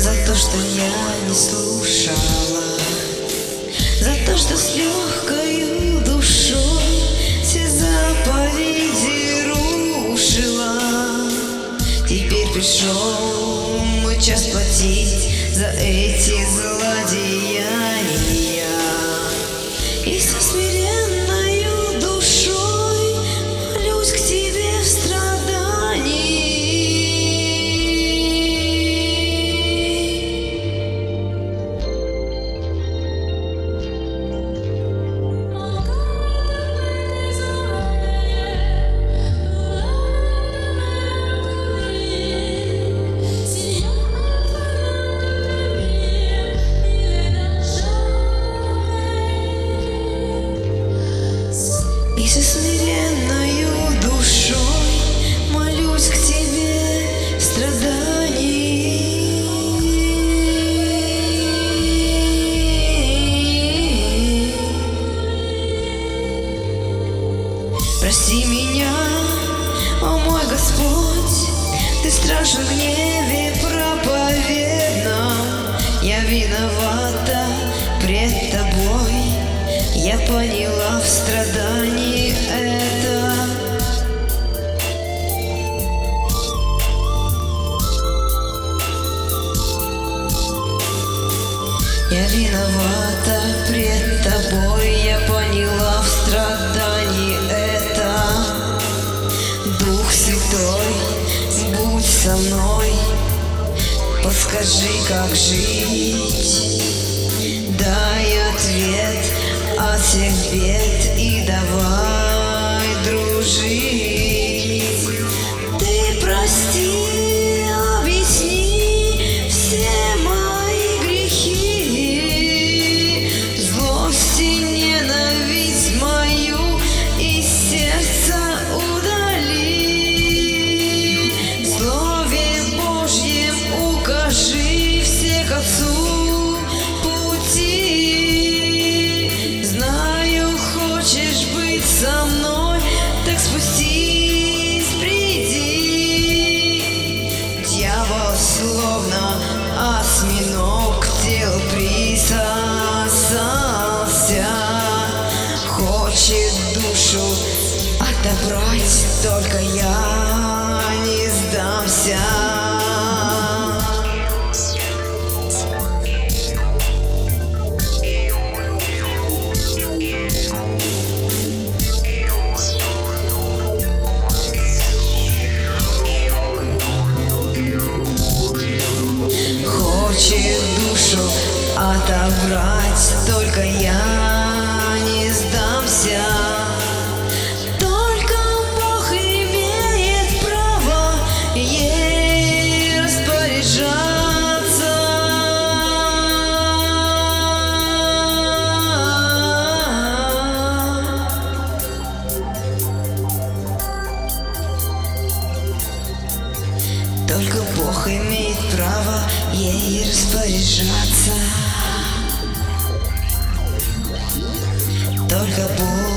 За то, что я не слушала, за то, что с легкою душой все заповеди рушила. Теперь пришел мой час платить за эти злодеяния. И со смиренною душой молюсь к тебе в страдании. И со смиренною душой молюсь к тебе в страдании. Прости меня, о мой Господь, ты страшен в гневе проповедном. Я виновата пред тобой, я поняла в страдании это. Я виновата пред тобой, я поняла в страдании это. Дух Святой, будь со мной, подскажи, как жить. Дай ответ от всех бед и давай дружить. Ты прости, объясни все мои грехи, злость и ненависть мою из сердца удали. В Слове Божьем укажи все к Отцу пути. Хочешь быть со мной, так спустись, приди. Дьявол словно осьминог к телу присосался, хочет душу отобрать, только я не сдамся. Хочет душу отобрать, только я не сдамся. Только Бог имеет право ей распоряжаться. Только Бог имеет право ей распоряжаться. Только Бог.